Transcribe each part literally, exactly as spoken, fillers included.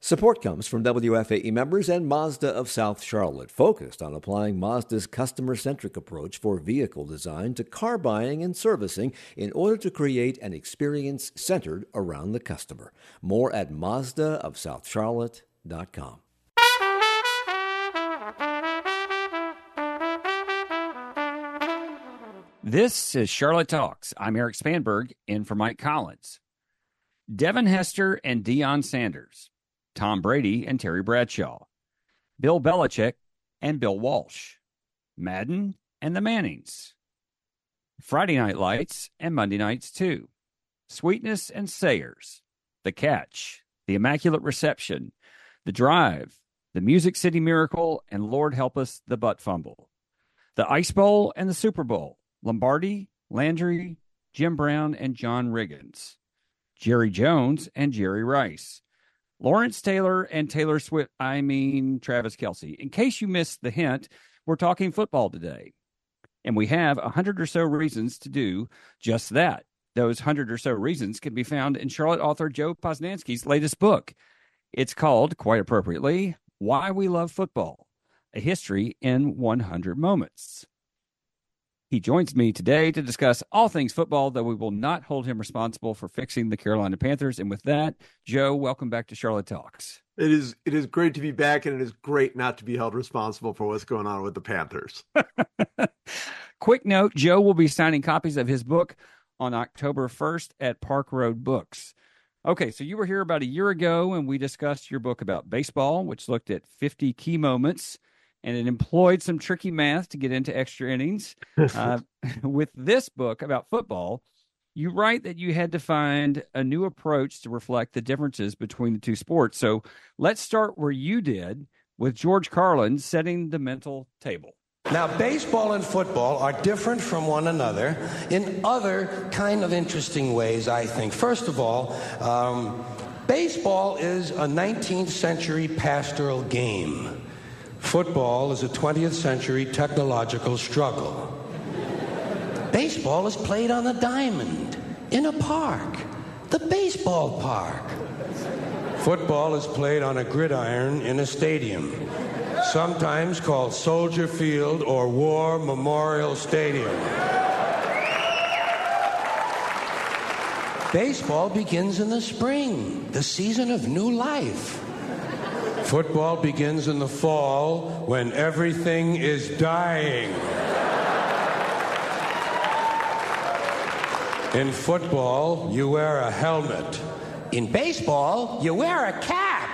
Support comes from W F A E members and Mazda of South Charlotte, focused on applying Mazda's customer-centric approach for vehicle design to car buying and servicing in order to create an experience centered around the customer. More at Mazda of South Charlotte dot com. This is Charlotte Talks. I'm Eric Spanberg, in for Mike Collins. Devin Hester and Deion Sanders. Tom Brady and Terry Bradshaw, Bill Belichick and Bill Walsh, Madden and the Mannings, Friday Night Lights and Monday Nights too, Sweetness and Sayers, The Catch, The Immaculate Reception, The Drive, The Music City Miracle, and Lord Help Us, The Butt Fumble, The Ice Bowl and the Super Bowl, Lombardi, Landry, Jim Brown and John Riggins, Jerry Jones and Jerry Rice, Lawrence Taylor and Taylor Swift, I mean Travis Kelce. In case you missed the hint, we're talking football today. And we have a hundred or so reasons to do just that. Those hundred or so reasons can be found in Charlotte author Joe Posnanski's latest book. It's called, quite appropriately, Why We Love Football, A History in one hundred Moments. He joins me today to discuss all things football, though we will not hold him responsible for fixing the Carolina Panthers. And with that, Joe, welcome back to Charlotte Talks. It is it is great to be back, and it is great not to be held responsible for what's going on with the Panthers. Quick note, Joe will be signing copies of his book on October first at Park Road Books. Okay, so you were here about a year ago, and we discussed your book about baseball, which looked at fifty key moments, and it employed some tricky math to get into extra innings. Uh, with this book about football, you write that you had to find a new approach to reflect the differences between the two sports. So let's start where you did, with George Carlin setting the mental table. Now, baseball and football are different from one another in other kind of interesting ways, I think. First of all, um, baseball is a nineteenth century pastoral game. Football is a twentieth century technological struggle. Baseball is played on a diamond, in a park, the baseball park. Football is played on a gridiron in a stadium, sometimes called Soldier Field or War Memorial Stadium. Baseball begins in the spring, the season of new life. Football begins in the fall when everything is dying. In football, you wear a helmet. In baseball, you wear a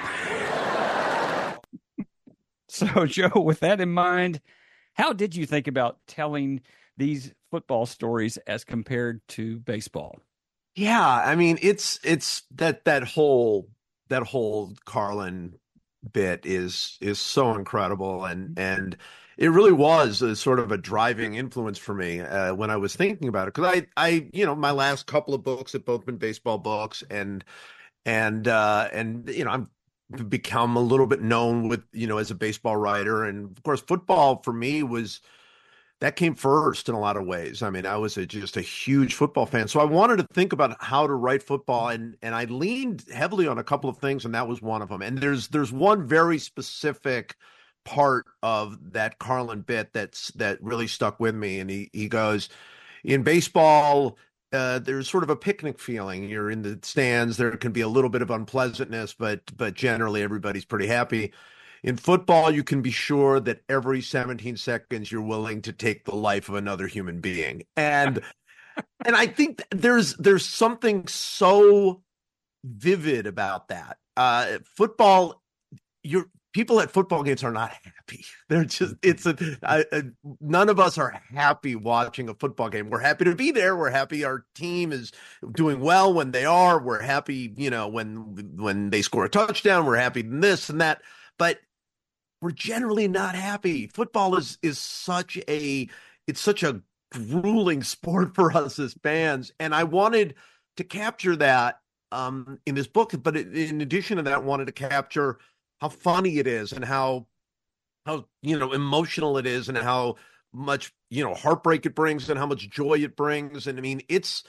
cap. So, Joe, with that in mind, how did you think about telling these football stories as compared to baseball? Yeah, I mean, it's it's that that whole that whole Carlin bit is is so incredible, and and it really was a sort of a driving influence for me uh, when I was thinking about it, because I I you know my last couple of books have both been baseball books, and and uh, and you know I'm become a little bit known with you know as a baseball writer, and of course football for me was that came first in a lot of ways. I mean, I was a, just a huge football fan. So I wanted to think about how to write football, and and I leaned heavily on a couple of things, and that was one of them. And there's there's one very specific part of that Carlin bit that's that really stuck with me. And he he goes, in baseball, uh, there's sort of a picnic feeling. You're in the stands. There can be a little bit of unpleasantness, but but generally everybody's pretty happy. In football, you can be sure that every seventeen seconds you're willing to take the life of another human being. And and I think there's there's something so vivid about that. Uh, football, you're people at football games are not happy. They're just it's a, a, a none of us are happy watching a football game. We're happy to be there. We're happy our team is doing well when they are. We're happy, you know, when when they score a touchdown. We're happy in this and that. But we're generally not happy. Football is is such a it's such a grueling sport for us as fans, and I wanted to capture that um, in this book. But in addition to that, I wanted to capture how funny it is, and how how you know emotional it is, and how much you know heartbreak it brings, and how much joy it brings. And I mean, it's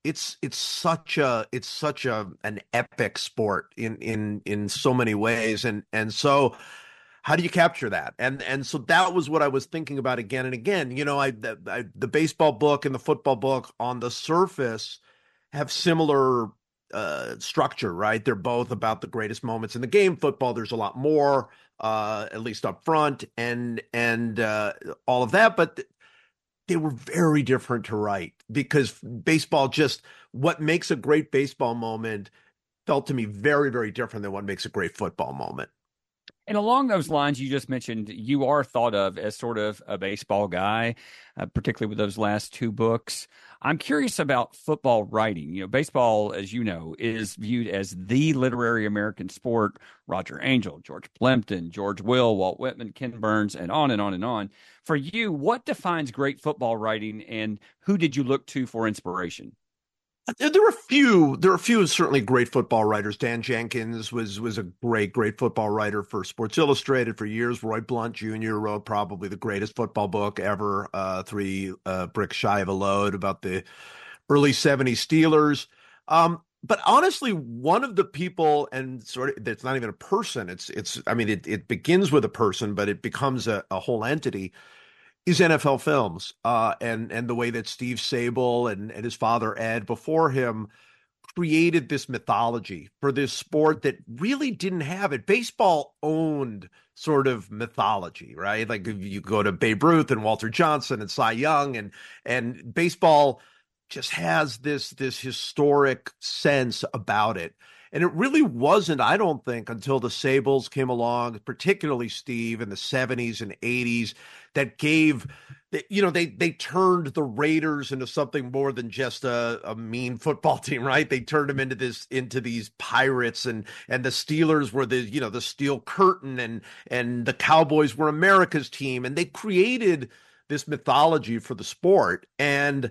it's it's such a it's such a an epic sport in in in so many ways, and and so how do you capture that? And and so that was what I was thinking about again and again. You know, I the, I, the baseball book and the football book on the surface have similar uh, structure, right? They're both about the greatest moments in the game. Football, there's a lot more, uh, at least up front, and and uh, all of that, but th- they were very different to write, because baseball, just what makes a great baseball moment felt to me very, very different than what makes a great football moment. And along those lines, you just mentioned you are thought of as sort of a baseball guy, uh, particularly with those last two books. I'm curious about football writing. You know, baseball, as you know, is viewed as the literary American sport. Roger Angell, George Plimpton, George Will, Walt Whitman, Ken Burns, and on and on and on. For you, what defines great football writing, and who did you look to for inspiration? There were a few. There were a few certainly great football writers. Dan Jenkins was was a great, great football writer for Sports Illustrated for years. Roy Blunt Junior wrote probably the greatest football book ever, uh, Three uh, Bricks Shy of a Load, about the early seventies Steelers. Um, but honestly, one of the people, and sort of, it's not even a person. It's it's. I mean, it it begins with a person, but it becomes a, a whole entity, is N F L Films, uh, and and the way that Steve Sabol and, and his father Ed before him created this mythology for this sport that really didn't have it. Baseball owned sort of mythology, right? Like you go to Babe Ruth and Walter Johnson and Cy Young, and and baseball just has this this historic sense about it. And it really wasn't, I don't think, until the Sabols came along, particularly Steve in the seventies and eighties, that gave, you know, they they turned the Raiders into something more than just a, a mean football team, right? They turned them into this into these pirates, and and the Steelers were the, you know, the Steel Curtain, and and the Cowboys were America's team, and they created this mythology for the sport. And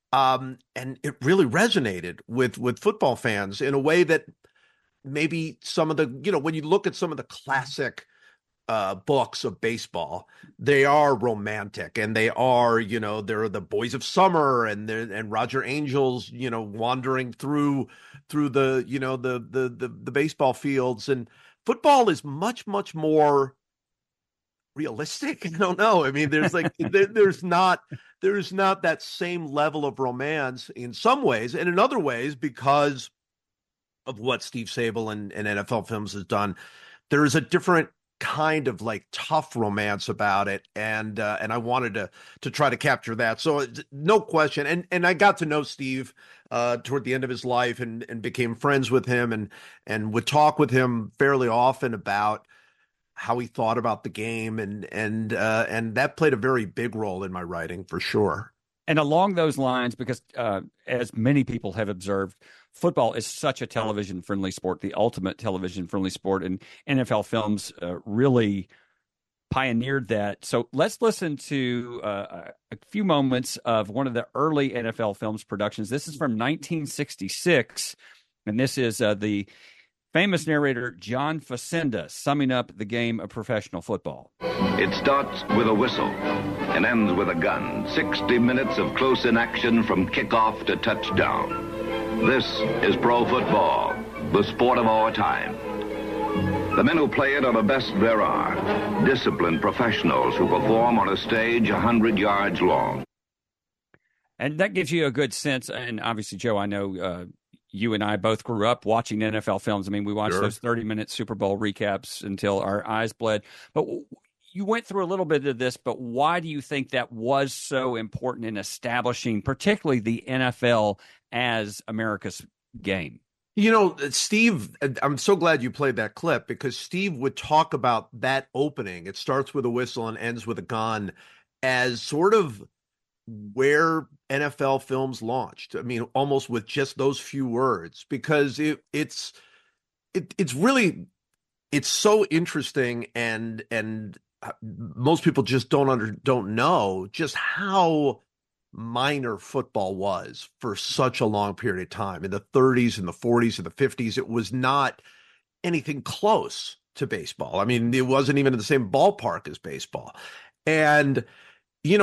um and it really resonated with with football fans in a way that maybe some of the, you know, when you look at some of the classic uh, books of baseball, they are romantic, and they are, you know, they're the Boys of Summer, and they're, and Roger Angell's, you know, wandering through, through the, you know, the, the, the, the baseball fields. And football is much, much more realistic. I don't know. I mean, there's like, there, there's not, there's not that same level of romance in some ways, and in other ways, because of what Steve Sabol and, and N F L Films has done, there is a different kind of like tough romance about it, and uh, and I wanted to to try to capture that. So no question, and and I got to know Steve uh, toward the end of his life, and and became friends with him, and and would talk with him fairly often about how he thought about the game, and and uh, and that played a very big role in my writing for sure. And along those lines, because uh, as many people have observed, football is such a television-friendly sport, the ultimate television-friendly sport, and N F L Films uh, really pioneered that. So let's listen to uh, a few moments of one of the early N F L Films productions. This is from nineteen sixty-six, and this is uh, the famous narrator John Facenda summing up the game of professional football. It starts with a whistle and ends with a gun. sixty minutes of close-in action from kickoff to touchdown. This is pro football, the sport of our time. The men who play it are the best there are, disciplined professionals who perform on a stage one hundred yards long. And that gives you a good sense, and obviously, Joe, I know uh, you and I both grew up watching N F L Films. I mean, we watched sure. those thirty-minute Super Bowl recaps until our eyes bled. But you went through a little bit of this, but why do you think that was so important in establishing particularly the N F L as America's game? You know, Steve, I'm so glad you played that clip, because Steve would talk about that opening. It starts with a whistle and ends with a gun as sort of where N F L Films launched. I mean, almost with just those few words, because it, it's it, it's really it's so interesting, and and most people just don't under don't know just how minor football was for such a long period of time. In the thirties and the forties and the fifties, it was not anything close to baseball. I mean, it wasn't even in the same ballpark as baseball. And, you know, it,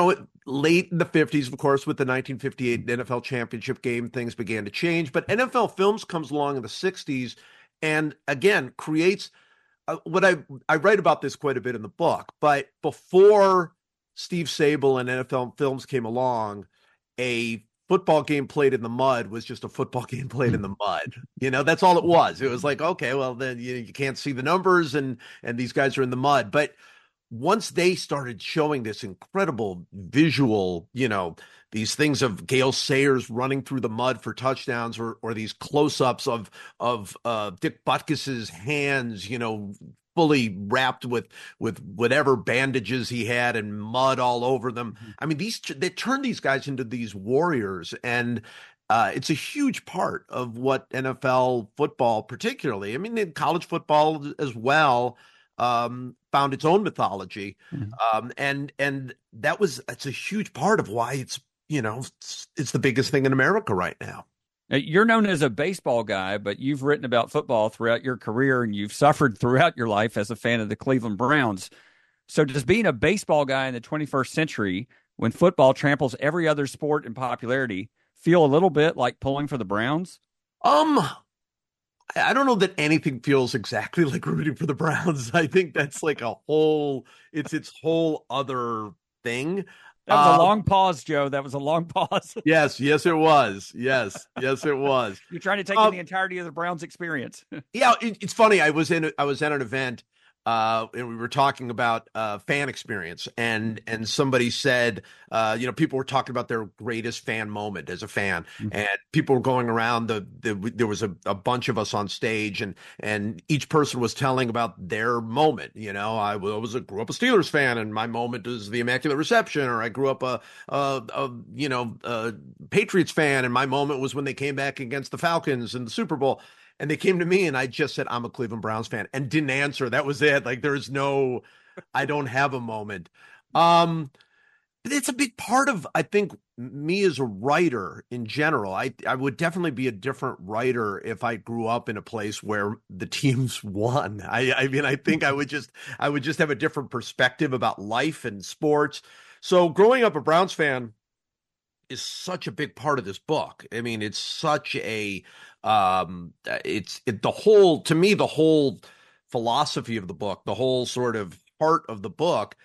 late in the fifties, of course, with the nineteen fifty-eight N F L championship game, things began to change. But N F L Films comes along in the sixties and, again, creates uh, what I, I write about this quite a bit in the book. But before Steve Sable and N F L Films came along, a football game played in the mud was just a football game played in the mud. You know, that's all it was. It was like, okay, well, then you, you can't see the numbers and and these guys are in the mud. But once they started showing this incredible visual, you know, these things of Gale Sayers running through the mud for touchdowns, or or these close-ups of of uh, Dick Butkus's hands, you know, fully wrapped with with whatever bandages he had and mud all over them. Mm-hmm. I mean, these they turned these guys into these warriors, and uh, it's a huge part of what N F L football, particularly, I mean, college football as well, um, found its own mythology, mm-hmm. um, and and that was it's a huge part of why it's you know it's, it's the biggest thing in America right now. You're known as a baseball guy, but you've written about football throughout your career, and you've suffered throughout your life as a fan of the Cleveland Browns. So does being a baseball guy in the twenty-first century, when football tramples every other sport in popularity, feel a little bit like pulling for the Browns? Um, I don't know that anything feels exactly like rooting for the Browns. I think that's like a whole, it's its whole other thing. That was a um, long pause, Joe. That was a long pause. yes, yes, it was. Yes, yes, it was. You're trying to take um, in the entirety of the Browns experience. yeah, it, it's funny. I was in. I was at an event, uh, and we were talking about uh, fan experience, and and somebody said, uh, you know, people were talking about their greatest fan moment as a fan, mm-hmm. and people were going around. The, the there was a, a bunch of us on stage, and and each person was telling about their moment. You know, I was a grew up a Steelers fan, and my moment is the Immaculate Reception, or I grew up a, a, a you know a Patriots fan, and my moment was when they came back against the Falcons in the Super Bowl. And they came to me and I just said, I'm a Cleveland Browns fan, and didn't answer. That was it. Like, there's no, I don't have a moment. Um, but it's a big part of, I think, me as a writer in general. I, I would definitely be a different writer if I grew up in a place where the teams won. I, I mean, I think I would just, I would just have a different perspective about life and sports. So growing up a Browns fan is such a big part of this book. I mean, it's such a, um, it's it, the whole, to me, the whole philosophy of the book, the whole sort of heart of the book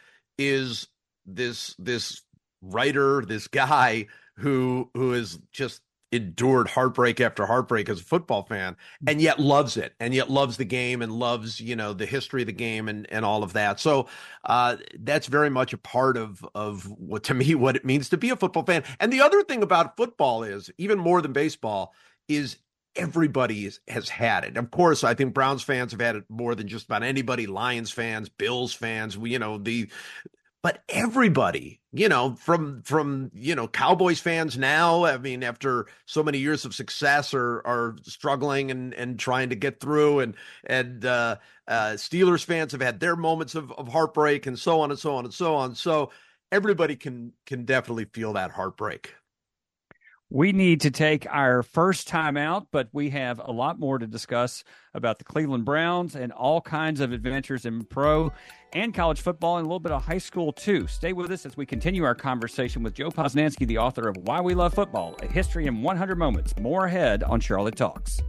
is this, this writer, this guy who, who is just endured heartbreak after heartbreak as a football fan, and yet loves it, and yet loves the game, and loves, you know, the history of the game, and, and all of that. So uh, that's very much a part of, of what, to me, what it means to be a football fan. And the other thing about football is, even more than baseball, is everybody is, has had it. Of course, I think Browns fans have had it more than just about anybody. Lions fans, Bills fans, we, you know, the, but everybody, you know, from, from, you know, Cowboys fans now, I mean, after so many years of success, are, are struggling and, and trying to get through, and, and, uh, uh, Steelers fans have had their moments of, of heartbreak, and so on and so on and so on. So everybody can, can definitely feel that heartbreak. We need to take our first time out, but we have a lot more to discuss about the Cleveland Browns and all kinds of adventures in pro and college football, and a little bit of high school too. Stay with us as we continue our conversation with Joe Posnanski, the author of Why We Love Football, A History in one hundred Moments. More ahead on Charlotte Talks.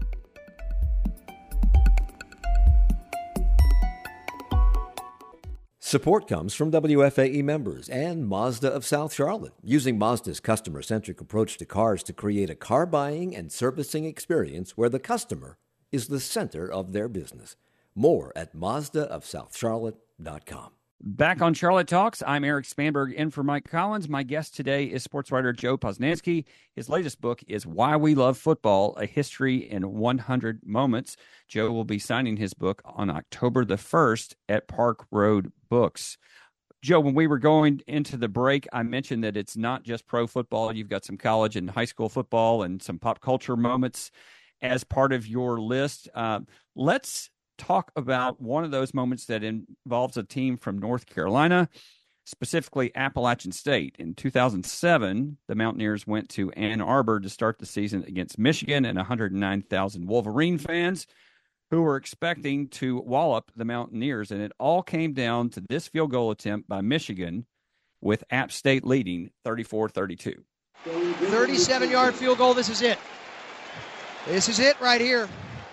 Support comes from W F A E members and Mazda of South Charlotte, using Mazda's customer-centric approach to cars to create a car buying and servicing experience where the customer is the center of their business. More at Mazda of South Charlotte dot com. Back on Charlotte Talks, I'm Eric Spanberg in for Mike Collins. My guest today is sports writer Joe Posnanski. His latest book is Why We Love Football, A History in one hundred Moments. Joe will be signing his book on October the first at Park Road Books. Joe, when we were going into the break, I mentioned that it's not just pro football. You've got some college and high school football and some pop culture moments as part of your list. Uh, let's talk about one of those moments that involves a team from North Carolina, specifically Appalachian State. In two thousand seven, the Mountaineers went to Ann Arbor to start the season against Michigan and one hundred nine thousand Wolverine fans who were expecting to wallop the Mountaineers. And it all came down to this field goal attempt by Michigan with App State leading thirty-four thirty-two. thirty-seven-yard field goal. This is it. This is it right here.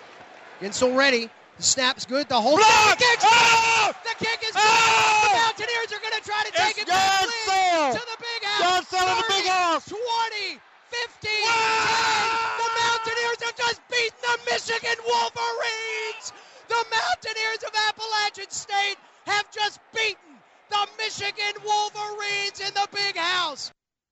Gensel ready. The snap's good. The whole Block! The kick's Oh! The kick is good. Oh! The Mountaineers are going to try to take It's it back Gensel! to the big house. Gensel to the big house. twenty, fifteen, Wow! ten. The Mountaineers have just beaten the Michigan Wolverines. The Mountaineers of Appalachian State have just beaten the Michigan Wolverines in the big house.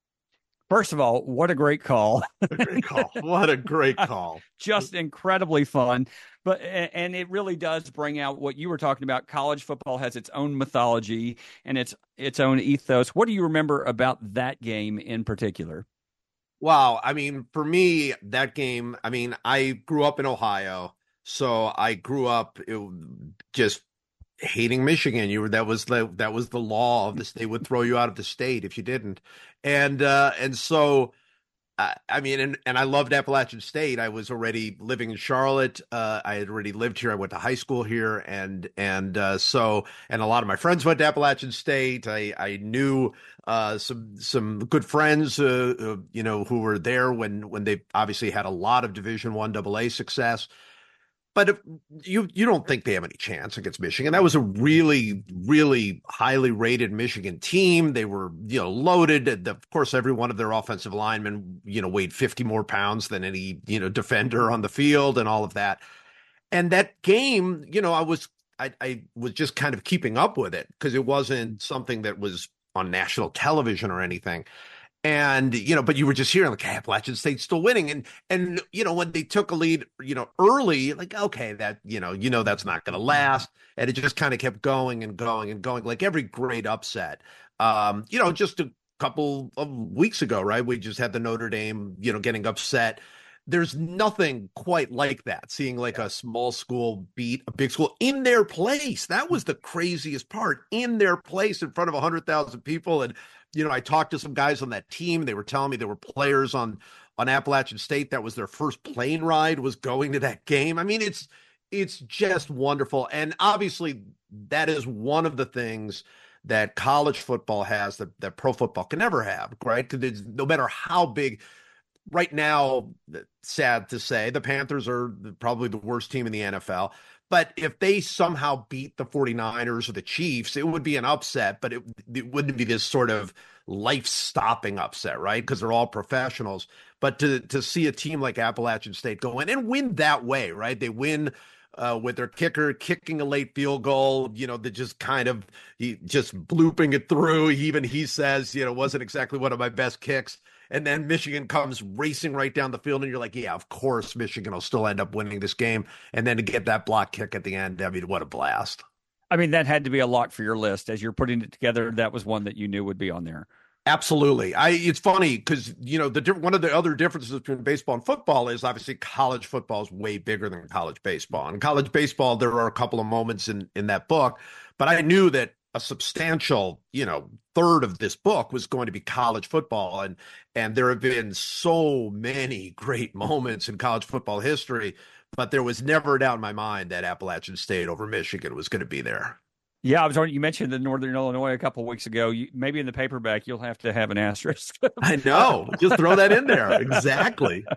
First of all, what a great call. What a great call. What a great call. Just incredibly fun. But and it really does bring out what you were talking about. College football has its own mythology and its its own ethos. What do you remember about that game in particular? Wow. I mean, for me, that game, I mean, I grew up in Ohio, so I grew up it, just hating Michigan. You were that was the that was the law of this. They would throw you out of the state if you didn't. And uh, and so I, I mean, and, and I loved Appalachian State. I was already living in Charlotte. Uh, I had already lived here. I went to high school here, and and uh, so and a lot of my friends went to Appalachian State. I I knew uh, some some good friends, uh, uh, you know, who were there when when they obviously had a lot of Division One Double A success. But if you you don't think they have any chance against Michigan. That was a really, really highly rated Michigan team. They were, you know, loaded. Of course, every one of their offensive linemen, you know, weighed fifty more pounds than any, you know, defender on the field and all of that. And that game, you know, I was I, I was just kind of keeping up with it because it wasn't something that was on national television or anything. And, you know, but you were just hearing like, hey, Appalachian State's still winning. And, and, you know, when they took a lead, you know, early, like, okay, that, you know, you know, that's not going to last. And it just kind of kept going and going and going, like every great upset. Um, you know, just a couple of weeks ago, right? We just had the Notre Dame, you know, getting upset. There's nothing quite like that, seeing like a small school beat a big school in their place. That was the craziest part, in their place in front of one hundred thousand people. And, you know, I talked to some guys on that team. They were telling me there were players on, on Appalachian State. That was their first plane ride, was going to that game. I mean, it's, it's just wonderful. And obviously that is one of the things that college football has that, that pro football can never have, right? Because no matter how big. Right now, sad to say, the Panthers are probably the worst team in the N F L. But if they somehow beat the 49ers or the Chiefs, it would be an upset, but it, it wouldn't be this sort of life-stopping upset, right? Because they're all professionals. But to to see a team like Appalachian State go in and win that way, right? They win uh, with their kicker kicking a late field goal, you know, that just kind of he just blooping it through. Even he says, you know, wasn't exactly one of my best kicks. And then Michigan comes racing right down the field, and you're like, yeah, of course Michigan will still end up winning this game. And then to get that block kick at the end, I mean, what a blast. I mean, that had to be a lock for your list. As you're putting it together, that was one that you knew would be on there. Absolutely. I. It's funny because, you know, the one of the other differences between baseball and football is obviously college football is way bigger than college baseball. In college baseball, there are a couple of moments in, in that book, but I knew that a substantial, you know, third of this book was going to be college football. And, and there have been so many great moments in college football history, but there was never a doubt in my mind that Appalachian State over Michigan was going to be there. Yeah, I was wondering, you mentioned the Northern Illinois a couple of weeks ago. You, maybe in the paperback, you'll have to have an asterisk. I know. Just throw that in there. Exactly.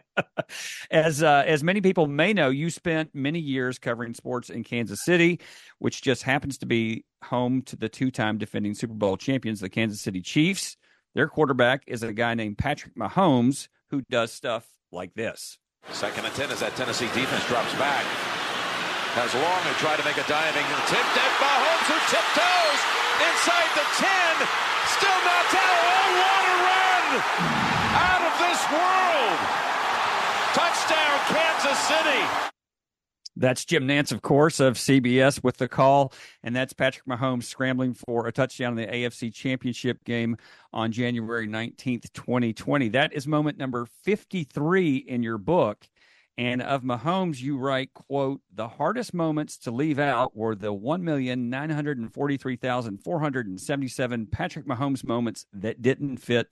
As uh, as many people may know, you spent many years covering sports in Kansas City, which just happens to be home to the two-time defending Super Bowl champions, the Kansas City Chiefs. Their quarterback is a guy named Patrick Mahomes, who does stuff like this. Second and ten as that Tennessee defense drops back. Has Long who tried to make a diving and tipped at Mahomes, who tiptoes inside the ten. Still knocked out. Oh, what a run! Out of this world! Touchdown, Kansas City! That's Jim Nantz, of course, of C B S with the call. And that's Patrick Mahomes scrambling for a touchdown in the A F C Championship game on January nineteenth, twenty twenty. That is moment number fifty-three in your book. And of Mahomes, you write, quote, the hardest moments to leave out were the one million nine hundred forty-three thousand four hundred seventy-seven Patrick Mahomes moments that didn't fit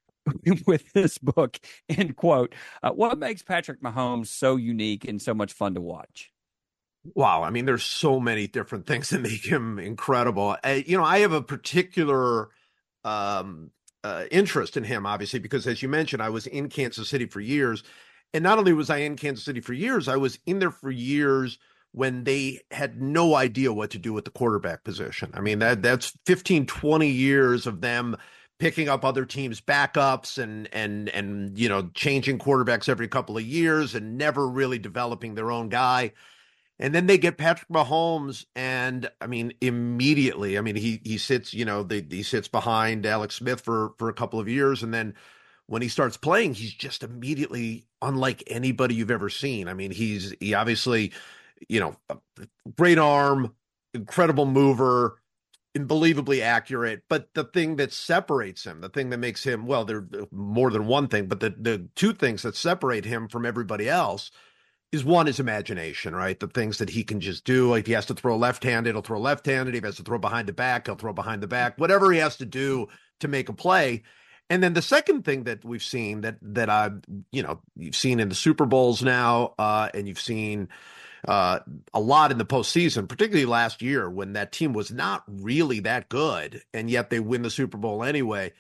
with this book, end quote. Uh, what makes Patrick Mahomes so unique and so much fun to watch? Wow. I mean, there's so many different things that make him incredible. Uh, you know, I have a particular um, uh, interest in him, obviously, because as you mentioned, I was in Kansas City for years. And not only was I in Kansas City for years, I was in there for years when they had no idea what to do with the quarterback position. I mean, that that's fifteen, twenty years of them picking up other teams' backups and, and, and, you know, changing quarterbacks every couple of years and never really developing their own guy. And then they get Patrick Mahomes, and I mean, immediately, I mean, he he sits, you know, the, he sits behind Alex Smith for for a couple of years, and then when he starts playing, he's just immediately unlike anybody you've ever seen. I mean, he's he obviously, you know, great arm, incredible mover, unbelievably accurate. But the thing that separates him, the thing that makes him, well, there's more than one thing, but the the two things that separate him from everybody else is one is imagination, right? The things that he can just do. If he has to throw left-handed, he'll throw left-handed. If he has to throw behind the back, he'll throw behind the back. Whatever he has to do to make a play. And then the second thing that we've seen that that I, you know, you've seen in the Super Bowls now, uh, and you've seen uh, a lot in the postseason, particularly last year when that team was not really that good, and yet they win the Super Bowl anyway,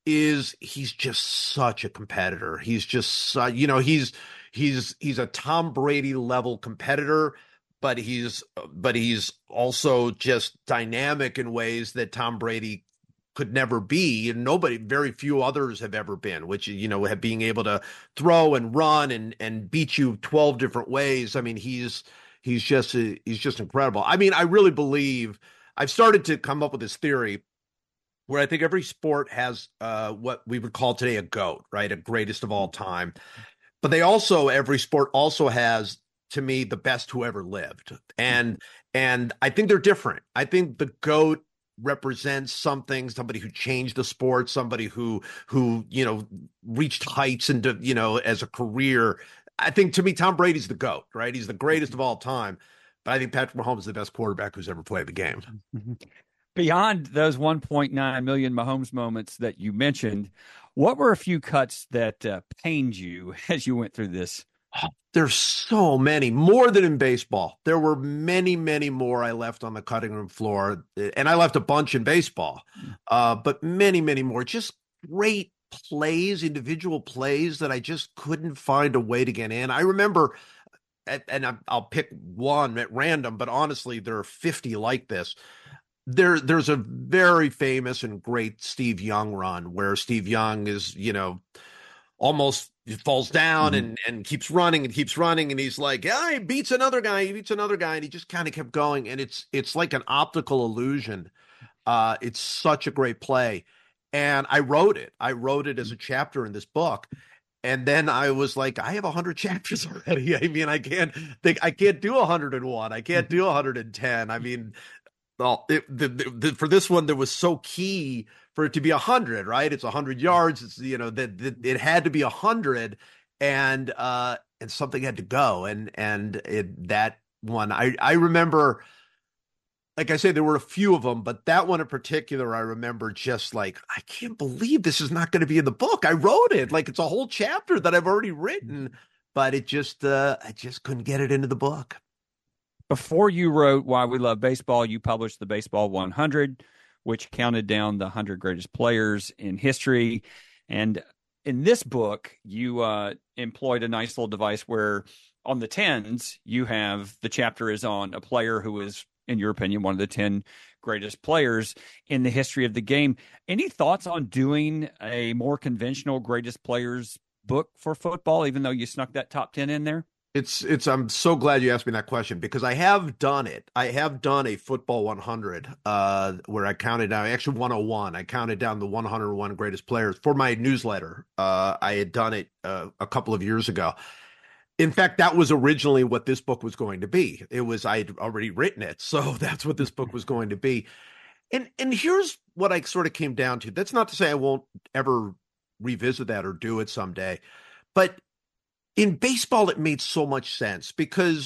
is he's just such a competitor. He's just, uh, you know, he's he's he's a Tom Brady level competitor, but he's but he's also just dynamic in ways that Tom Brady could never be, and nobody, very few others have ever been, which, you know, have being able to throw and run and and beat you twelve different ways. I mean, he's he's just a, he's just incredible. I mean, I really believe I've started to come up with this theory where I think every sport has uh, what we would call today a GOAT, right? A greatest of all time. But they also, every sport also has, to me, the best who ever lived. And and I think they're different. I think the GOAT represents something, somebody who changed the sport, somebody who who you know reached heights into, you know, as a career. I think, to me, Tom Brady's the GOAT, right? He's the greatest of all time. But I think Patrick Mahomes is the best quarterback who's ever played the game. Beyond those one point nine million Mahomes moments that you mentioned, what were a few cuts that uh, pained you as you went through this? Oh, there's so many, more than in baseball. There were many, many more I left on the cutting room floor, and I left a bunch in baseball, uh, but many, many more. Just great plays, individual plays that I just couldn't find a way to get in. I remember, and I'll pick one at random, but honestly, there are fifty like this. There, there's a very famous and great Steve Young run where Steve Young is, you know, almost falls down mm-hmm. and, and keeps running and keeps running. And he's like, yeah, he beats another guy. He beats another guy. And he just kind of kept going. And it's, it's like an optical illusion. Uh, it's such a great play. And I wrote it. I wrote it as a chapter in this book. And then I was like, I have a hundred chapters already. I mean, I can't think, I can't do a hundred and one. I can't do a hundred and ten. I mean, well, it, the, the, the, for this one, that was so key for it to be a hundred, right? It's a hundred yards. It's, you know, that, that it had to be a hundred, and uh, and something had to go, and and it, that one, I I remember, like I say, there were a few of them, but that one in particular, I remember just like, I can't believe this is not going to be in the book. I wrote it like it's a whole chapter that I've already written, but it just uh, I just couldn't get it into the book. Before you wrote Why We Love Baseball, you published the Baseball one hundred, which counted down the one hundred greatest players in history. And in this book, you uh, employed a nice little device where on the tens, you have the chapter is on a player who is, in your opinion, one of the ten greatest players in the history of the game. Any thoughts on doing a more conventional greatest players book for football, even though you snuck that top ten in there? It's, it's, I'm so glad you asked me that question, because I have done it. I have done a football one hundred, uh, where I counted down, actually one oh one. I counted down the one hundred one greatest players for my newsletter. Uh, I had done it uh, a couple of years ago. In fact, that was originally what this book was going to be. It was, I had already written it. So that's what this book was going to be. And, and here's what I sort of came down to. That's not to say I won't ever revisit that or do it someday, but in baseball, it made so much sense because,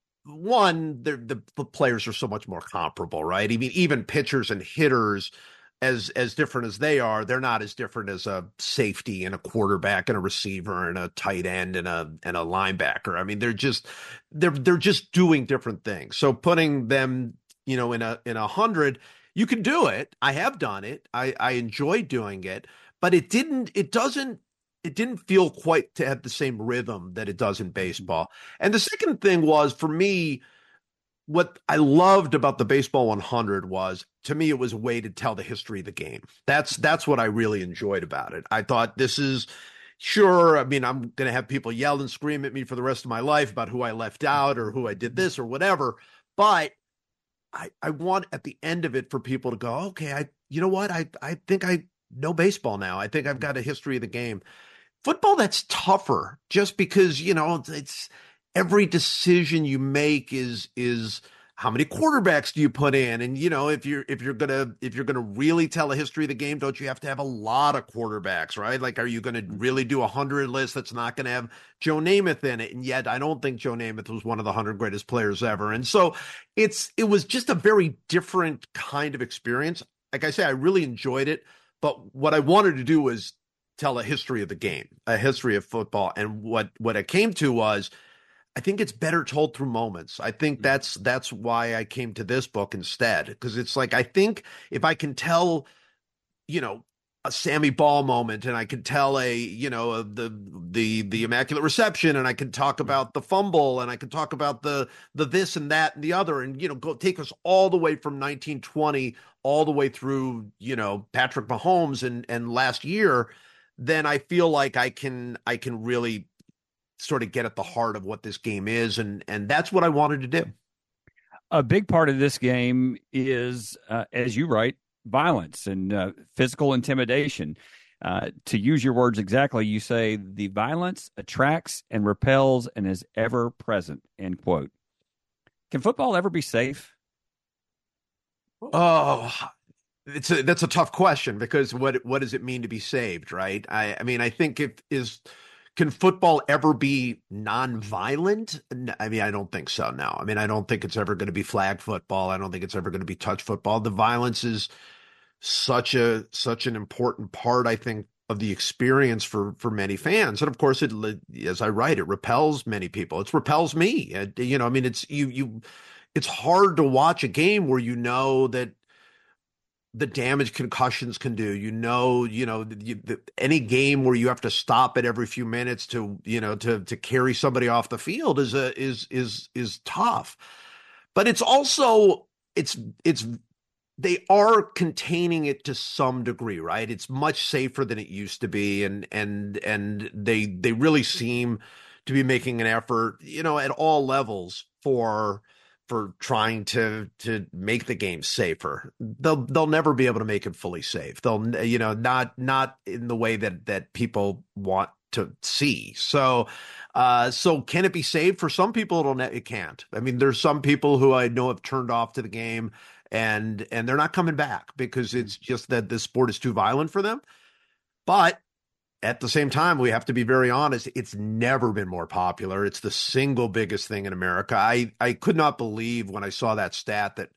one, the, the players are so much more comparable, right? I mean, even pitchers and hitters, as as different as they are, they're not as different as a safety and a quarterback and a receiver and a tight end and a and a linebacker. I mean, they're just they're they're just doing different things. So putting them, you know, in a in a hundred, you can do it. I have done it. I, I enjoy doing it, but it didn't, it doesn't, it didn't feel quite to have the same rhythm that it does in baseball. And the second thing was, for me, what I loved about the Baseball one hundred was, to me, it was a way to tell the history of the game. That's, that's what I really enjoyed about it. I thought, this is, sure, I mean, I'm going to have people yell and scream at me for the rest of my life about who I left out or who I did this or whatever. But I, I want at the end of it for people to go, okay, I, you know what? I, I think I know baseball now. I think I've got a history of the game. Football, that's tougher, just because, you know, it's every decision you make is, is how many quarterbacks do you put in? And, you know, if you're, if you're going to, if you're going to really tell a history of the game, don't you have to have a lot of quarterbacks, right? Like, are you going to really do a hundred list that's not going to have Joe Namath in it? And yet I don't think Joe Namath was one of the hundred greatest players ever. And so it's, it was just a very different kind of experience. Like I say, I really enjoyed it, but what I wanted to do was tell a history of the game, a history of football. And what, what I came to was, I think it's better told through moments. I think that's that's why I came to this book instead, because it's like, I think if I can tell, you know, a Sammy Ball moment, and I can tell a, you know, a, the the the immaculate reception, and I can talk about the fumble, and I can talk about the the this and that and the other, and, you know, go take us all the way from nineteen twenty all the way through, you know, Patrick Mahomes and and last year, then I feel like I can I can really sort of get at the heart of what this game is. And, and that's what I wanted to do. A big part of this game is, uh, as you write, violence and uh, physical intimidation. Uh, to use your words exactly, you say the violence attracts and repels and is ever present, end quote. Can football ever be safe? Oh, it's a, that's a tough question, because what, what does it mean to be saved? Right. I, I mean, I think it is, can football ever be nonviolent? I mean, I don't think so. No. I mean, I don't think it's ever going to be flag football. I don't think it's ever going to be touch football. The violence is such a, such an important part, I think, of the experience for, for many fans. And of course, it, as I write, it repels many people. It repels me. It, you know, I mean, it's, you, you, it's hard to watch a game where, you know, that the damage concussions can do, you know, you know, you, the, any game where you have to stop it every few minutes to, you know, to, to carry somebody off the field is a, is, is, is tough, but it's also, it's, it's, they are containing it to some degree, right? It's much safer than it used to be. And, and, and they, they really seem to be making an effort, you know, at all levels for, for trying to to make the game safer. They'll they'll never be able to make it fully safe. They'll, you know, not not in the way that that people want to see. So uh so can it be saved? For some people it'll ne- it can't. I mean, there's some people who I know have turned off to the game, and and they're not coming back because it's just that the sport is too violent for them. But at the same time, we have to be very honest. It's never been more popular. It's the single biggest thing in America. I, I could not believe when I saw that stat that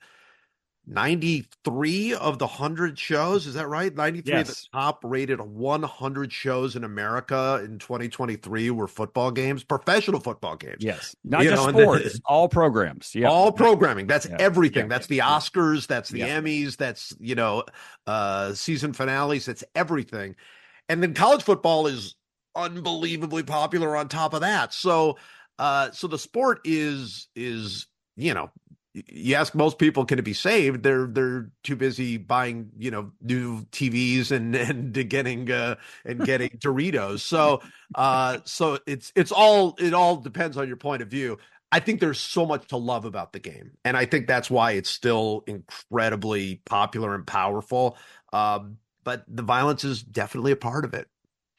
ninety-three of the one hundred shows, is that right? ninety-three yes. of the top rated one hundred shows in America in twenty twenty-three were football games, professional football games. Yes. Not you just know, sports, then, all programs. Yeah. All programming. That's yeah. everything. Yeah. That's the Oscars. That's the yeah. Emmys. That's, you know, uh, season finales. That's everything. And then college football is unbelievably popular on top of that. So, uh, so the sport is, is, you know, you ask most people, can it be saved? They're, they're too busy buying, you know, new T Vs and, and getting, uh, and getting Doritos. So, uh, so it's, it's all, it all depends on your point of view. I think there's so much to love about the game. And I think that's why it's still incredibly popular and powerful. Um, But the violence is definitely a part of it.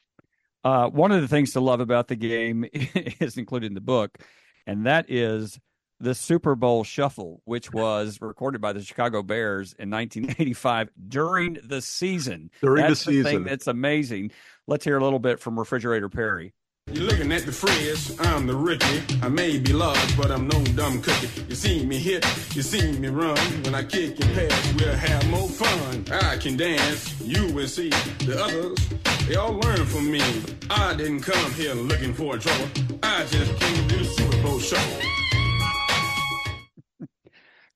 Uh, one of the things to love about the game is included in the book, and that is the Super Bowl Shuffle, which was recorded by the Chicago Bears in nineteen eighty-five during the season. During That's the season. The thing that's amazing. Let's hear a little bit from Refrigerator Perry. You're looking at the Frizz, I'm the rookie. I may be large, but I'm no dumb cookie. You see me hit, you see me run. When I kick and pass, we'll have more fun. I can dance, you will see. The others, they all learn from me. I didn't come here looking for trouble. I just came to do the Super Bowl Shuffle.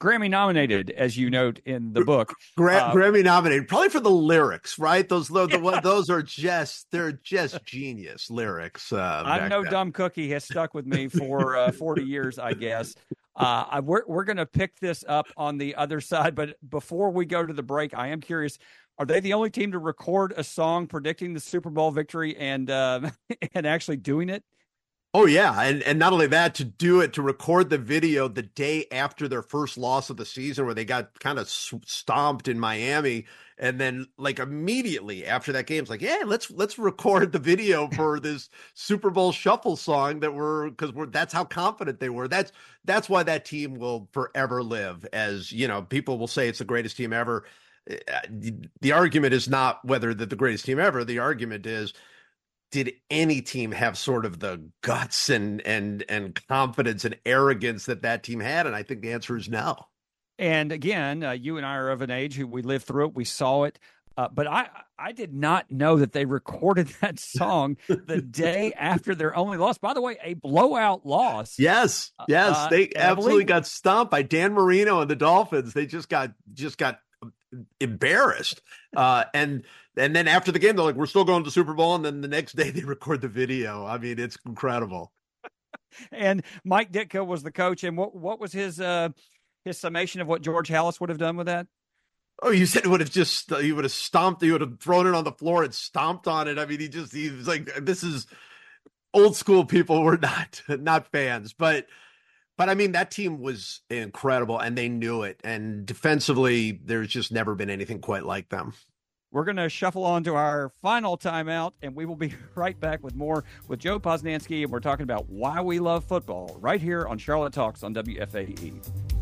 Grammy nominated, as you note in the book. Gra- uh, Grammy nominated, probably for the lyrics, right? Those the, the, those are just they're just genius lyrics. Uh, I'm no then. dumb cookie has stuck with me for uh, forty years, I guess. Uh, I, we're we're going to pick this up on the other side, but before we go to the break, I am curious: are they the only team to record a song predicting the Super Bowl victory and uh, and actually doing it? Oh, yeah. And and not only that, to do it, to record the video the day after their first loss of the season where they got kind of stomped in Miami. And then like immediately after that game, it's like, yeah, let's let's record the video for this Super Bowl shuffle song that we're because we're that's how confident they were. That's that's why that team will forever live. As you know, people will say it's the greatest team ever. The argument is not whether they're the greatest team ever. The argument is, did any team have sort of the guts and and and confidence and arrogance that that team had? And I think the answer is no. And again, uh, you and I are of an age who we lived through it, we saw it. Uh, but I I did not know that they recorded that song the day after their only loss. By the way, a blowout loss. Yes, yes, uh, they absolutely believe- got stomped by Dan Marino and the Dolphins. They just got just got embarrassed. Uh, and and then after the game, they're like, we're still going to the Super Bowl. And then the next day they record the video. I mean, it's incredible. And Mike Ditka was the coach. And what, what was his uh, his summation of what George Halas would have done with that? Oh, you said it would have just, he would have stomped, he would have thrown it on the floor and stomped on it. I mean, he just, he was like, this is old school people. We're not, not fans, but But I mean, that team was incredible and they knew it. And defensively, there's just never been anything quite like them. We're going to shuffle on to our final timeout, and we will be right back with more with Joe Posnanski. And we're talking about why we love football right here on Charlotte Talks on W F A E.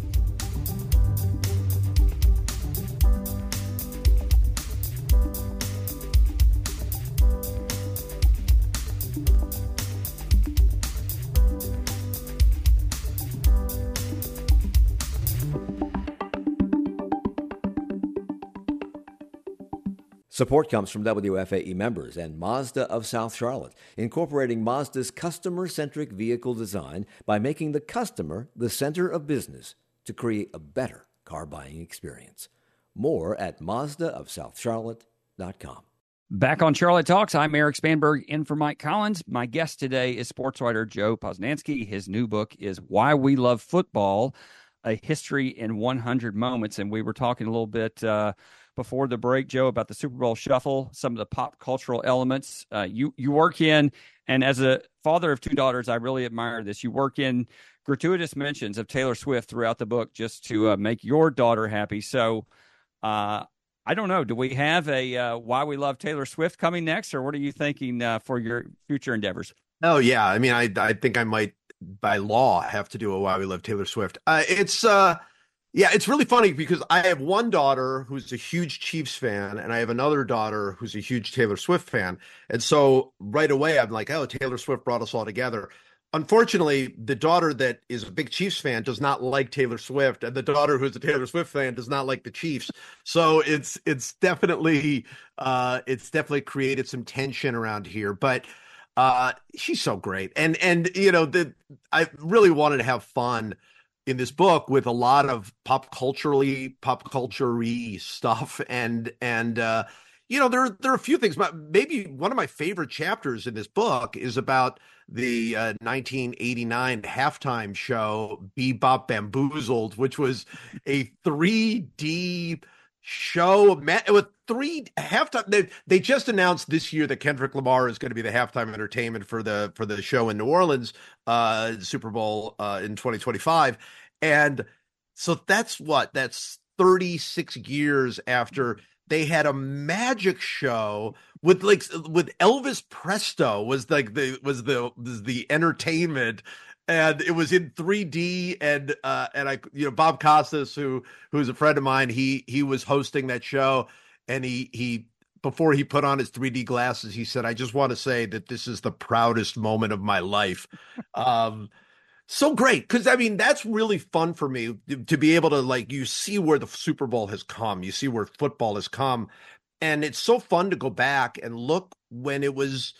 Support comes from W F A E members and Mazda of South Charlotte, incorporating Mazda's customer-centric vehicle design by making the customer the center of business to create a better car buying experience. More at Mazda of South Charlotte dot com. Back on Charlotte Talks, I'm Eric Spanberg in for Mike Collins. My guest today is sports writer Joe Posnanski. His new book is Why We Love Football, A History in one hundred Moments. And we were talking a little bit uh, before the break, Joe, about the Super Bowl shuffle, some of the pop cultural elements uh, you, you work in. And as a father of two daughters, I really admire this. You work in gratuitous mentions of Taylor Swift throughout the book just to uh, make your daughter happy. So uh, I don't know. Do we have a uh, Why We Love Taylor Swift coming next, or what are you thinking uh, for your future endeavors? Oh, yeah. I mean, I I think I might, by law, have to do a Why We Love Taylor Swift. Uh, it's... Uh... Yeah, it's really funny because I have one daughter who's a huge Chiefs fan, and I have another daughter who's a huge Taylor Swift fan. And so right away, I'm like, oh, Taylor Swift brought us all together. Unfortunately, the daughter that is a big Chiefs fan does not like Taylor Swift, and the daughter who's a Taylor Swift fan does not like the Chiefs. So it's it's definitely uh, it's definitely created some tension around here. But uh, she's so great, and and you know, the I really wanted to have fun in this book with a lot of pop culturally, pop culture-y stuff. And, and, uh, you know, there, there are a few things. Maybe one of my favorite chapters in this book is about the uh, nineteen eighty-nine halftime show, Bebop Bamboozled, which was a three D show with three halftime. They, they just announced this year that Kendrick Lamar is going to be the halftime entertainment for the for the show in New Orleans, uh, Super Bowl uh, in twenty twenty-five, and so that's what that's thirty-six years after they had a magic show with like with Elvis Presto was like the was the was the entertainment. And it was in three D, and uh, and I, you know, Bob Costas, who who's a friend of mine, he he was hosting that show, and he he before he put on his three D glasses, he said, "I just want to say that this is the proudest moment of my life." um, so great, because I mean that's really fun for me to be able to like you see where the Super Bowl has come, you see where football has come, and it's so fun to go back and look when it was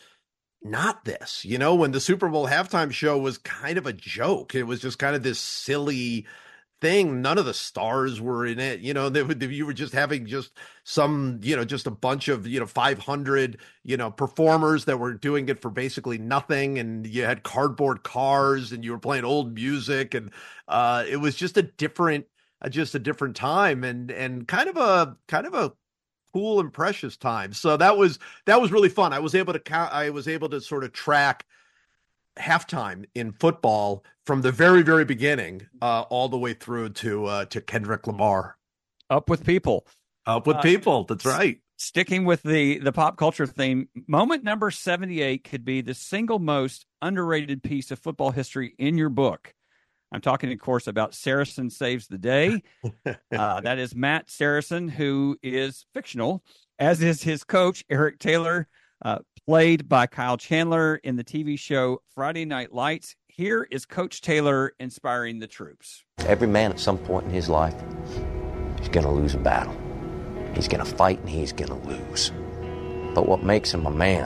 not this, you know, when the Super Bowl halftime show was kind of a joke. It was just kind of this silly thing. None of the stars were in it. You know, they, you were just having just some, you know, just a bunch of, you know, five hundred, you know, performers that were doing it for basically nothing. And you had cardboard cars and you were playing old music. And uh, it was just a different, uh, just a different time and, and kind of a, kind of a cool and precious time. So that was, that was really fun. I was able to count, I was able to sort of track halftime in football from the very, very beginning, uh, all the way through to uh, to Kendrick Lamar. Up with people. Up with uh, people. That's right. Sticking with the, the pop culture theme, moment number seventy-eight could be the single most underrated piece of football history in your book. I'm talking, of course, about Saracen Saves the Day. uh, that is Matt Saracen, who is fictional, as is his coach, Eric Taylor, uh, played by Kyle Chandler in the T V show Friday Night Lights. Here is Coach Taylor inspiring the troops. Every man at some point in his life is going to lose a battle. He's going to fight and he's going to lose. But what makes him a man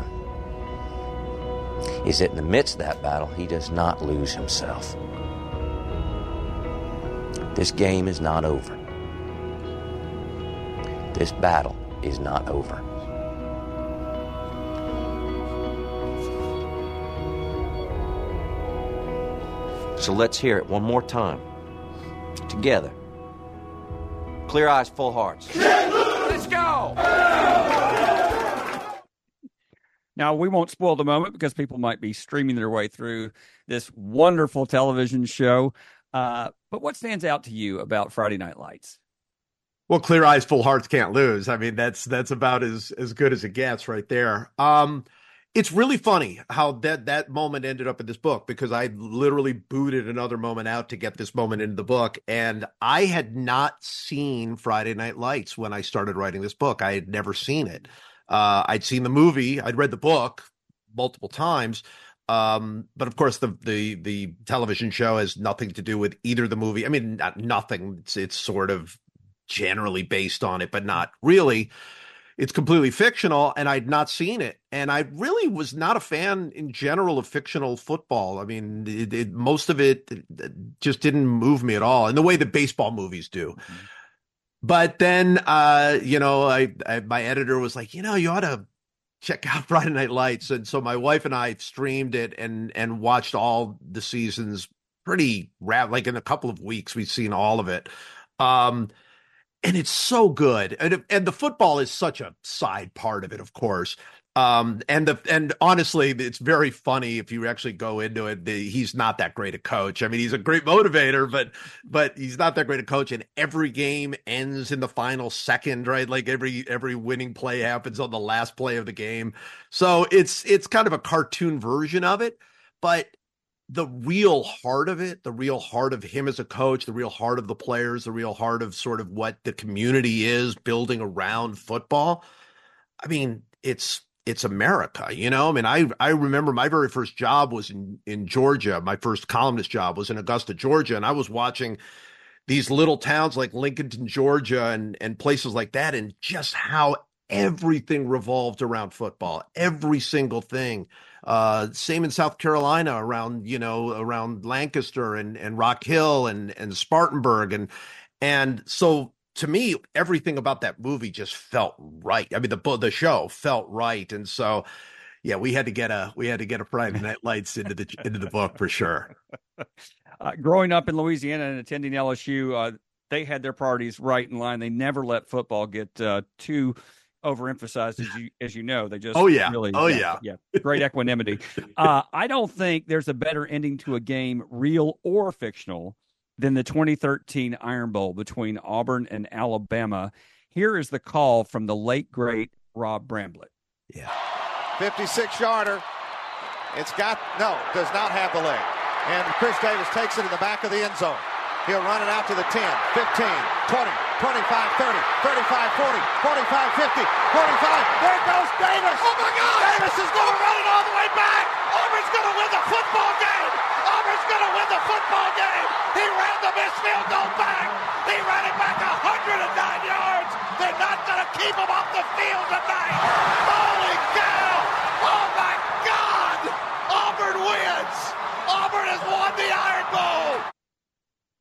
is that in the midst of that battle, he does not lose himself. This game is not over. This battle is not over. So let's hear it one more time. Together. Clear eyes, full hearts. Let's go! Now, we won't spoil the moment because people might be streaming their way through this wonderful television show. Uh, but what stands out to you about Friday Night Lights? Well, clear eyes, full hearts can't lose. I mean, that's that's about as, as good as it gets right there. Um, It's really funny how that, that moment ended up in this book because I literally booted another moment out to get this moment into the book. And I had not seen Friday Night Lights when I started writing this book. I had never seen it. Uh, I'd seen the movie. I'd read the book multiple times. Um, but of course, the, the the television show has nothing to do with either the movie. I mean, not nothing. It's, it's sort of generally based on it, but not really. It's completely fictional, and I'd not seen it. And I really was not a fan in general of fictional football. I mean, it, it, most of it just didn't move me at all in the way that baseball movies do. Mm-hmm. But then, uh, you know, I, I my editor was like, you know, you ought to check out Friday Night Lights. And so my wife and I streamed it and and watched all the seasons pretty rap. Like in a couple of weeks, we've seen all of it. Um, And it's so good. And, and the football is such a side part of it, of course. Um, and the and honestly, it's very funny if you actually go into it. The, he's not that great a coach. I mean, he's a great motivator, but but he's not that great a coach. And every game ends in the final second, right? Like every every winning play happens on the last play of the game. So it's it's kind of a cartoon version of it, but the real heart of it, the real heart of him as a coach, the real heart of the players, the real heart of sort of what the community is building around football. I mean, it's it's America, you know? I mean, I I remember my very first job was in, in Georgia. My first columnist job was in Augusta, Georgia, and I was watching these little towns like Lincolnton, Georgia, and and places like that, and just how everything revolved around football, every single thing. Uh, same in South Carolina around, you know, around Lancaster and, and Rock Hill and, and Spartanburg. And, and so to me, everything about that movie just felt right. I mean, the, the show felt right. And so, yeah, we had to get a, we had to get a Friday Night Lights into the, into the book for sure. Uh, growing up in Louisiana and attending L S U, uh, they had their priorities right in line. They never let football get uh, too overemphasized, as you as you know. They just oh yeah really oh yeah, yeah yeah great equanimity. uh I don't think there's a better ending to a game, real or fictional, than the twenty thirteen Iron Bowl between Auburn and Alabama. Here is the call from the late great Rob Bramblett. Yeah, fifty-six yarder. It's got no does not have the leg, and Chris Davis takes it in the back of the end zone. He'll run it out to the ten, fifteen, twenty, twenty-five, thirty, thirty-five, forty, forty-five, fifty, forty-five. There goes Davis. Oh, my God. Davis is going to run it all the way back. Auburn's going to win the football game. Auburn's going to win the football game. He ran the missed field goal back. He ran it back one hundred nine yards. They're not going to keep him off the field tonight. Holy cow. Oh, my God. Auburn wins. Auburn has won the Iron Bowl.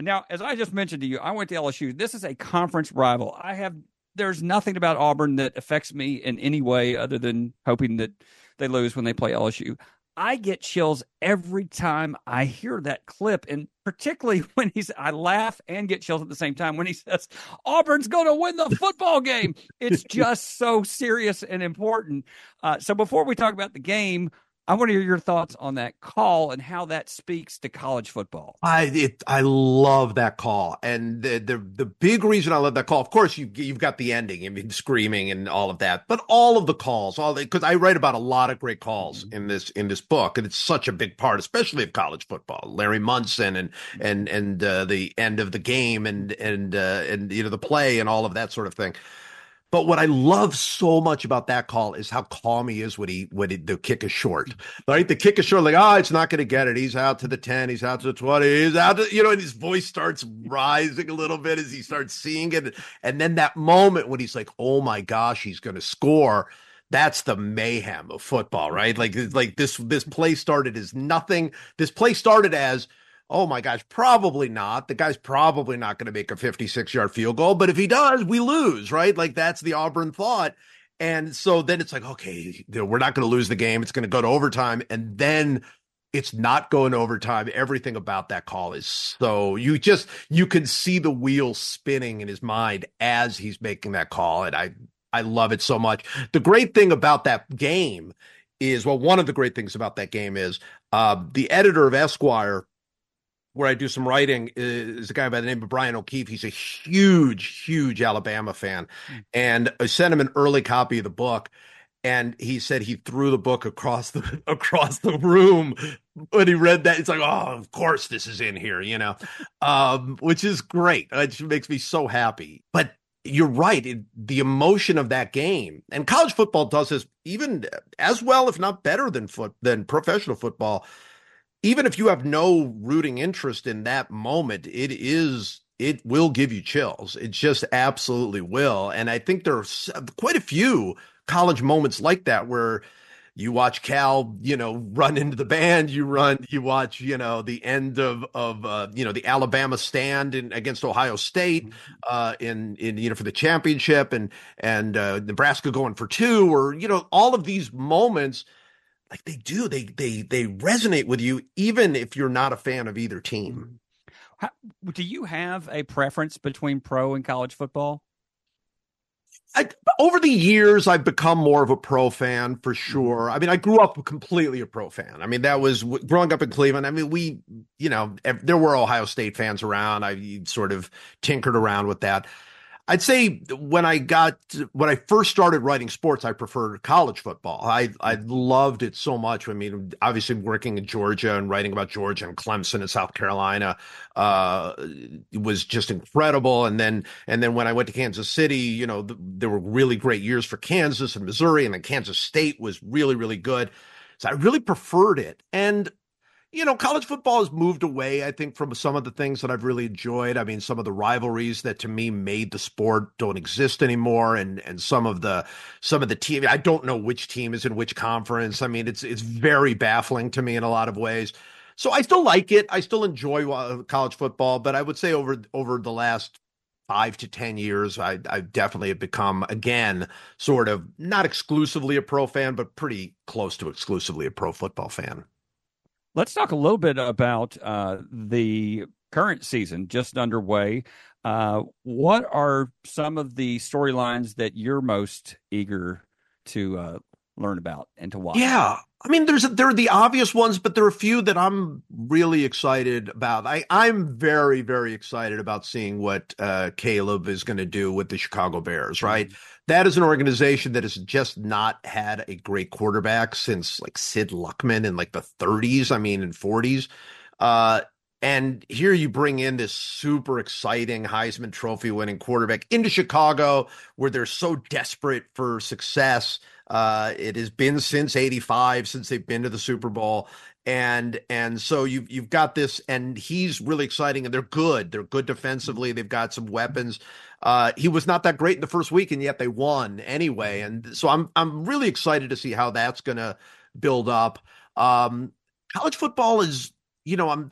Now, as I just mentioned to you, I went to L S U. This is a conference rival. I have there's nothing about Auburn that affects me in any way other than hoping that they lose when they play L S U. I get chills every time I hear that clip, and particularly when he's, I laugh and get chills at the same time when he says, Auburn's going to win the football game. It's just so serious and important. Uh, so before we talk about the game, I want to hear your thoughts on that call and how that speaks to college football. I it, I love that call, and the, the the big reason I love that call, of course, you you've got the ending, I mean, screaming and all of that, but all of the calls, all because I write about a lot of great calls in this in this book, and it's such a big part, especially of college football. Larry Munson and and and uh, the end of the game, and and uh, and you know the play and all of that sort of thing. But what I love so much about that call is how calm he is when he when he, the kick is short, right? The kick is short, like, oh, it's not going to get it. He's out to the ten, he's out to the twenty, he's out to, you know, and his voice starts rising a little bit as he starts seeing it. And then that moment when he's like, oh my gosh, he's going to score. That's the mayhem of football, right? Like, like this, this play started as nothing. This play started as, oh my gosh, probably not. The guy's probably not going to make a fifty-six yard field goal, but if he does, we lose, right? Like that's the Auburn thought. And so then it's like, okay, you know, we're not going to lose the game. It's going to go to overtime. And then it's not going to overtime. Everything about that call is so, you just, you can see the wheels spinning in his mind as he's making that call. And I, I love it so much. The great thing about that game is, well, one of the great things about that game is uh, the editor of Esquire, where I do some writing, is a guy by the name of Brian O'Keefe. He's a huge, huge Alabama fan. And I sent him an early copy of the book. And he said he threw the book across the across the room when he read that. It's like, oh, of course this is in here, you know, um, which is great. It makes me so happy. But you're right. It, the emotion of that game, and college football does this even as well, if not better than foot than professional football. Even if you have no rooting interest in that moment, it is, it will give you chills. It just absolutely will. And I think there are quite a few college moments like that where you watch Cal, you know, run into the band, you run, you watch, you know, the end of, of, uh, you know, the Alabama stand in against Ohio State, uh, in, in, you know, for the championship, and, and, uh, Nebraska going for two, or, you know, all of these moments. Like they do, they they they resonate with you, even if you're not a fan of either team. How, do you have a preference between pro and college football? I, over the years, I've become more of a pro fan for sure. I mean, I grew up completely a pro fan. I mean, that was growing up in Cleveland. I mean, we, you know, there were Ohio State fans around. I sort of tinkered around with that. I'd say when I got, when I first started writing sports, I preferred college football. I, I loved it so much. I mean, obviously working in Georgia and writing about Georgia and Clemson and South Carolina, uh, was just incredible. And then, and then when I went to Kansas City, you know, the, there were really great years for Kansas and Missouri, and then Kansas State was really, really good. So I really preferred it. And you know, college football has moved away, I think, from some of the things that I've really enjoyed. I mean, some of the rivalries that to me made the sport don't exist anymore. And, and some of the, some of the team, I don't know which team is in which conference. I mean, it's, it's very baffling to me in a lot of ways. So I still like it. I still enjoy college football, but I would say over, over the last five to ten years, I, I definitely have become, again, sort of not exclusively a pro fan, but pretty close to exclusively a pro football fan. Let's talk a little bit about uh, the current season just underway. Uh, what are some of the storylines that you're most eager to uh, learn about and to watch? Yeah. I mean, there's there are the obvious ones, but there are a few that I'm really excited about. I, I'm very, very excited about seeing what uh, Caleb is going to do with the Chicago Bears, right? Mm-hmm. That is an organization that has just not had a great quarterback since like Sid Luckman in like the thirties, I mean, in forties. Uh, and here you bring in this super exciting Heisman Trophy winning quarterback into Chicago, where they're so desperate for success. Uh, it has been since eighty-five, since they've been to the Super Bowl. And, and so you've, you've got this, and he's really exciting, and they're good. They're good defensively. They've got some weapons. Uh, he was not that great in the first week, and yet they won anyway. And so I'm, I'm really excited to see how that's going to build up. Um, college football is, you know, I'm, I'm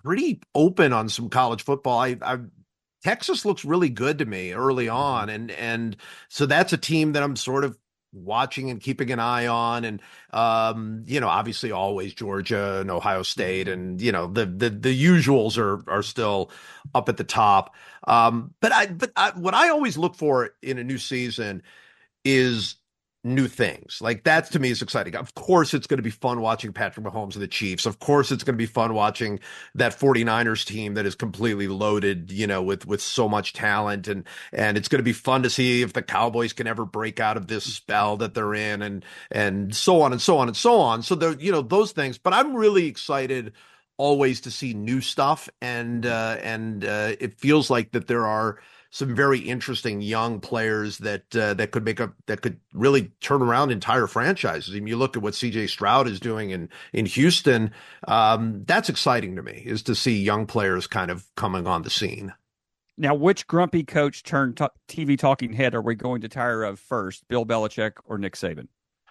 pretty open on some college football. I, I Texas looks really good to me early on, and and so that's a team that I'm sort of watching and keeping an eye on, and um, you know, obviously always Georgia and Ohio State, and you know the the the usuals are are still up at the top. Um, but I but I, what I always look for in a new season is new things. Like that to me is exciting. Of course, it's going to be fun watching Patrick Mahomes and the Chiefs. Of course, it's going to be fun watching that 49ers team that is completely loaded, you know, with, with so much talent. And, and it's going to be fun to see if the Cowboys can ever break out of this spell that they're in, and, and so on and so on and so on. So there, you know, those things, but I'm really excited always to see new stuff. And, uh, and, uh, it feels like that there are some very interesting young players that uh, that could make up that could really turn around entire franchises. I mean, you look at what C J Stroud is doing in in Houston. Um, that's exciting to me, is to see young players kind of coming on the scene. Now, which grumpy coach turned t- T V talking head are we going to tire of first, Bill Belichick or Nick Saban?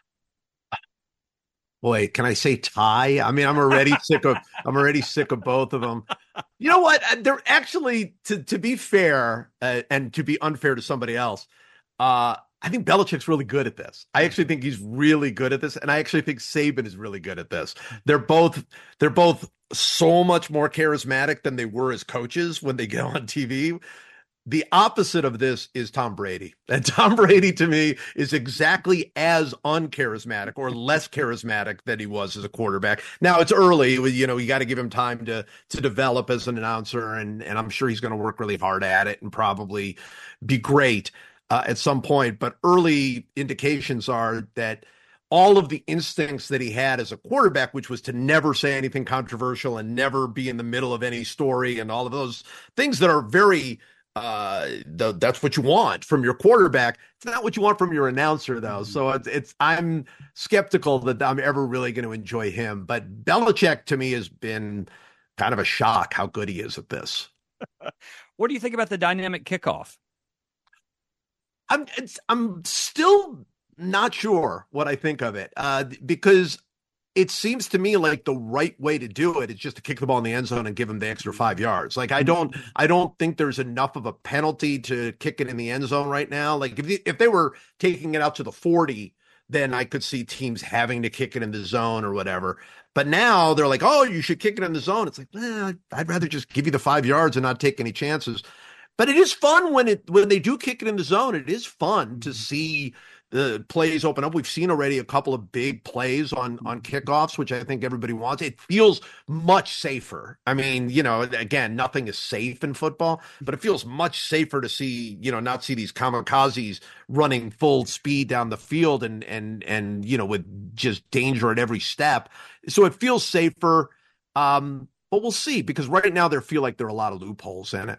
Boy, can I say tie? I mean, I'm already sick of I'm already sick of both of them. You know what? They're actually, to to be fair uh, and to be unfair to somebody else, uh, I think Belichick's really good at this. I actually think he's really good at this, and I actually think Saban is really good at this. They're both they're both so much more charismatic than they were as coaches when they get on T V. The opposite of this is Tom Brady. And Tom Brady, to me, is exactly as uncharismatic or less charismatic than he was as a quarterback. Now, it's early. You know, you got to give him time to to develop as an announcer, and, and I'm sure he's going to work really hard at it and probably be great uh, at some point. But early indications are that all of the instincts that he had as a quarterback, which was to never say anything controversial and never be in the middle of any story, and all of those things that are very uh the, that's what you want from your quarterback. It's not what you want from your announcer, though. So it's, it's I'm skeptical that I'm ever really going to enjoy him. But Belichick, to me, has been kind of a shock how good he is at this. What do you think about the dynamic kickoff? I'm it's, I'm still not sure what I think of it, uh, because it seems to me like the right way to do it is just to kick the ball in the end zone and give them the extra five yards. Like, I don't, I don't think there's enough of a penalty to kick it in the end zone right now. Like, if if they were taking it out to the forty, then I could see teams having to kick it in the zone or whatever. But now they're like, oh, you should kick it in the zone. It's like, eh, I'd rather just give you the five yards and not take any chances. But it is fun when it when they do kick it in the zone. It is fun to see the plays open up. We've seen already a couple of big plays on on kickoffs, which I think everybody wants. It feels much safer. I mean, you know, again, nothing is safe in football, but it feels much safer to see, you know, not see these kamikazes running full speed down the field and and and you know, with just danger at every step. So it feels safer. Um, but we'll see, because right now there feel like there are a lot of loopholes in it.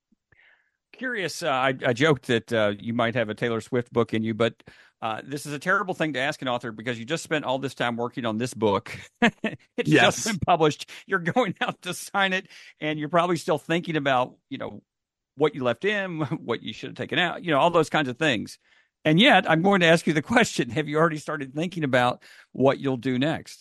Curious, uh, I, I joked that uh, you might have a Taylor Swift book in you, but uh, this is a terrible thing to ask an author, because you just spent all this time working on this book. It's Yes. just been published. You're going out to sign it, and you're probably still thinking about, you know, what you left in, what you should have taken out, you know, all those kinds of things. And yet, I'm going to ask you the question: have you already started thinking about what you'll do next?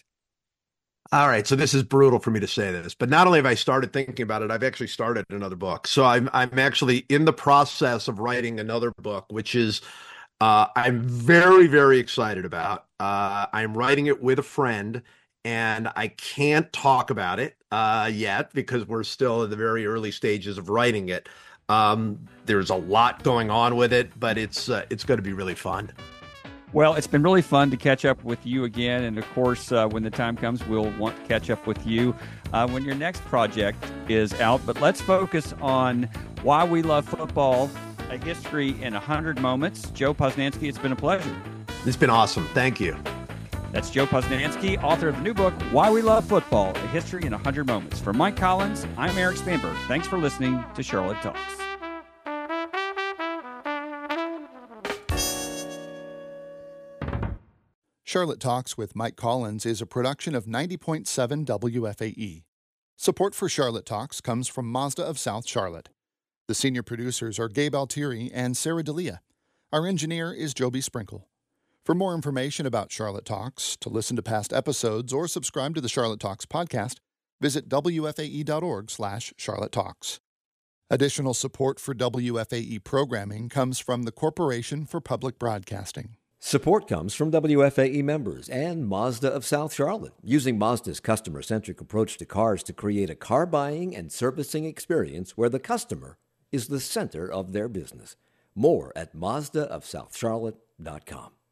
All right, so this is brutal for me to say this, but not only have I started thinking about it, I've actually started another book. So I'm I'm actually in the process of writing another book, which is uh, I'm very, very excited about. Uh, I'm writing it with a friend, and I can't talk about it uh, yet because we're still in the very early stages of writing it. Um, there's a lot going on with it, but it's uh, it's going to be really fun. Well, it's been really fun to catch up with you again. And of course, uh, when the time comes, we'll want to catch up with you uh, when your next project is out. But let's focus on why we love football, a history in one hundred moments. Joe Posnanski, it's been a pleasure. It's been awesome. Thank you. That's Joe Posnanski, author of the new book, Why We Love Football, a history in one hundred moments. For Mike Collins, I'm Eric Spanberg. Thanks for listening to Charlotte Talks. Charlotte Talks with Mike Collins is a production of ninety point seven W F A E. Support for Charlotte Talks comes from Mazda of South Charlotte. The senior producers are Gabe Altieri and Sarah D'Elia. Our engineer is Joby Sprinkle. For more information about Charlotte Talks, to listen to past episodes, or subscribe to the Charlotte Talks podcast, Visit W F A E dot org slash Charlotte Talks. Additional support for W F A E programming comes from the Corporation for Public Broadcasting. Support comes from W F A E members and Mazda of South Charlotte, using Mazda's customer-centric approach to cars to create a car buying and servicing experience where the customer is the center of their business. More at Mazda of South Charlotte dot com.